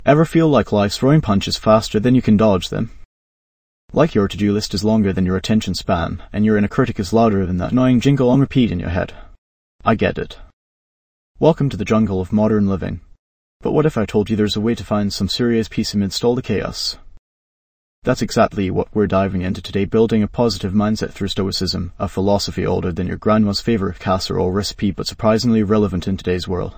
Ever feel like life's throwing punches faster than you can dodge them? Like your to-do list is longer than your attention span, and your inner critic is louder than that annoying jingle on repeat in your head? I get it. Welcome to the jungle of modern living. But what if I told you there's a way to find some serious peace amidst all the chaos? That's exactly what we're diving into today, building a positive mindset through Stoicism, a philosophy older than your grandma's favorite casserole recipe but surprisingly relevant in today's world.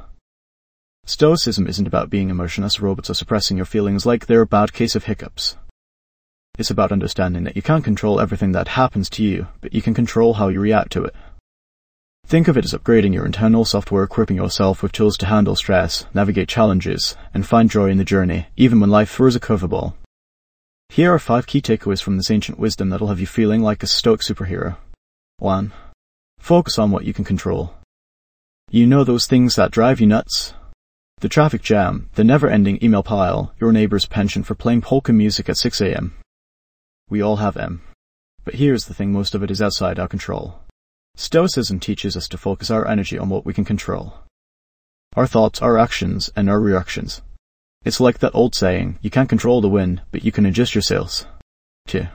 Stoicism isn't about being emotionless robots or suppressing your feelings like they're a bad case of hiccups. It's about understanding that you can't control everything that happens to you, but you can control how you react to it. Think of it as upgrading your internal software, equipping yourself with tools to handle stress, navigate challenges, and find joy in the journey, even when life throws a curveball. Here are 5 key takeaways from this ancient wisdom that'll have you feeling like a stoic superhero. 1. Focus on what you can control. You know those things that drive you nuts? The traffic jam, the never-ending email pile, your neighbor's penchant for playing polka music at 6 a.m. We all have them. But here's the thing, most of it is outside our control. Stoicism teaches us to focus our energy on what we can control. Our thoughts, our actions, and our reactions. It's like that old saying, you can't control the wind, but you can adjust your sails. 2.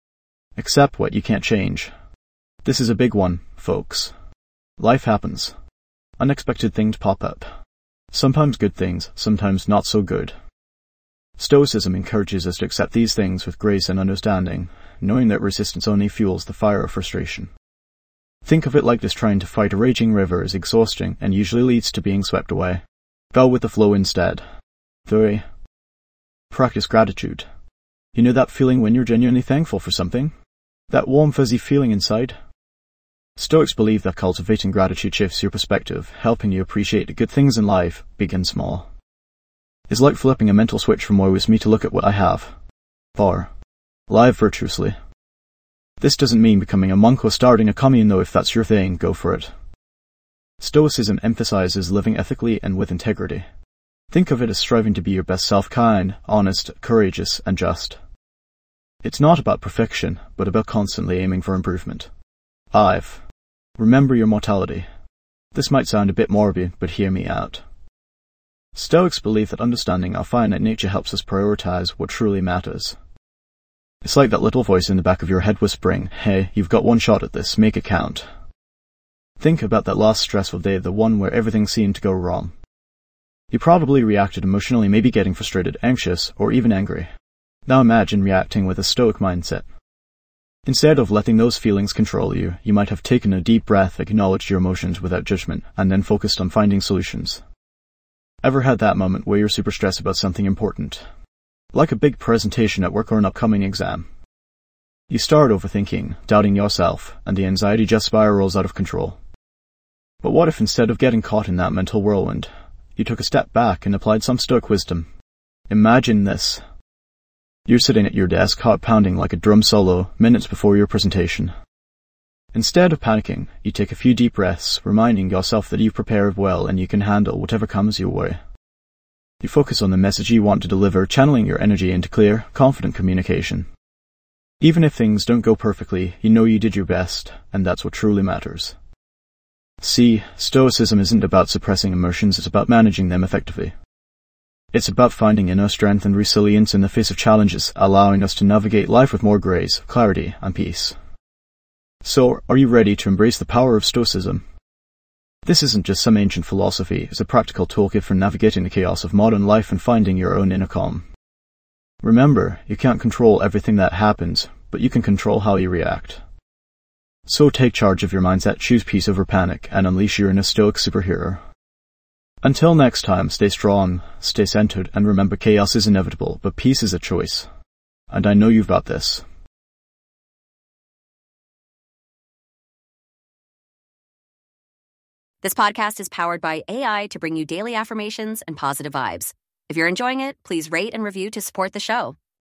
Accept what you can't change. This is a big one, folks. Life happens. Unexpected things pop up. Sometimes good things, sometimes not so good. Stoicism encourages us to accept these things with grace and understanding, knowing that resistance only fuels the fire of frustration. Think of it like this: trying to fight a raging river is exhausting and usually leads to being swept away. Go with the flow instead. 3. Practice gratitude. You know that feeling when you're genuinely thankful for something? That warm fuzzy feeling inside? Stoics believe that cultivating gratitude shifts your perspective, helping you appreciate the good things in life, big and small. It's like flipping a mental switch from woe is me to look at what I have. 4. Live virtuously. This doesn't mean becoming a monk or starting a commune, though. If that's your thing, go for it. Stoicism emphasizes living ethically and with integrity. Think of it as striving to be your best self, kind, honest, courageous, and just. It's not about perfection, but about constantly aiming for improvement. 5. Remember your mortality. This might sound a bit morbid, but hear me out. Stoics believe that understanding our finite nature helps us prioritize what truly matters. It's like that little voice in the back of your head whispering, hey, you've got one shot at this, make it count. Think about that last stressful day, the one where everything seemed to go wrong. You probably reacted emotionally, maybe getting frustrated, anxious, or even angry. Now imagine reacting with a stoic mindset. Instead of letting those feelings control you, you might have taken a deep breath, acknowledged your emotions without judgment, and then focused on finding solutions. Ever had that moment where you're super stressed about something important? Like a big presentation at work or an upcoming exam. You start overthinking, doubting yourself, and the anxiety just spirals out of control. But what if instead of getting caught in that mental whirlwind, you took a step back and applied some stoic wisdom? Imagine this. You're sitting at your desk, heart pounding like a drum solo, minutes before your presentation. Instead of panicking, you take a few deep breaths, reminding yourself that you've prepared well and you can handle whatever comes your way. You focus on the message you want to deliver, channeling your energy into clear, confident communication. Even if things don't go perfectly, you know you did your best, and that's what truly matters. See, Stoicism isn't about suppressing emotions, it's about managing them effectively. It's about finding inner strength and resilience in the face of challenges, allowing us to navigate life with more grace, clarity, and peace. So, are you ready to embrace the power of Stoicism? This isn't just some ancient philosophy, it's a practical toolkit for navigating the chaos of modern life and finding your own inner calm. Remember, you can't control everything that happens, but you can control how you react. So take charge of your mindset, choose peace over panic, and unleash your inner stoic superhero. Until next time, stay strong, stay centered, and remember chaos is inevitable, but peace is a choice. And I know you've got this. This podcast is powered by AI to bring you daily affirmations and positive vibes. If you're enjoying it, please rate and review to support the show.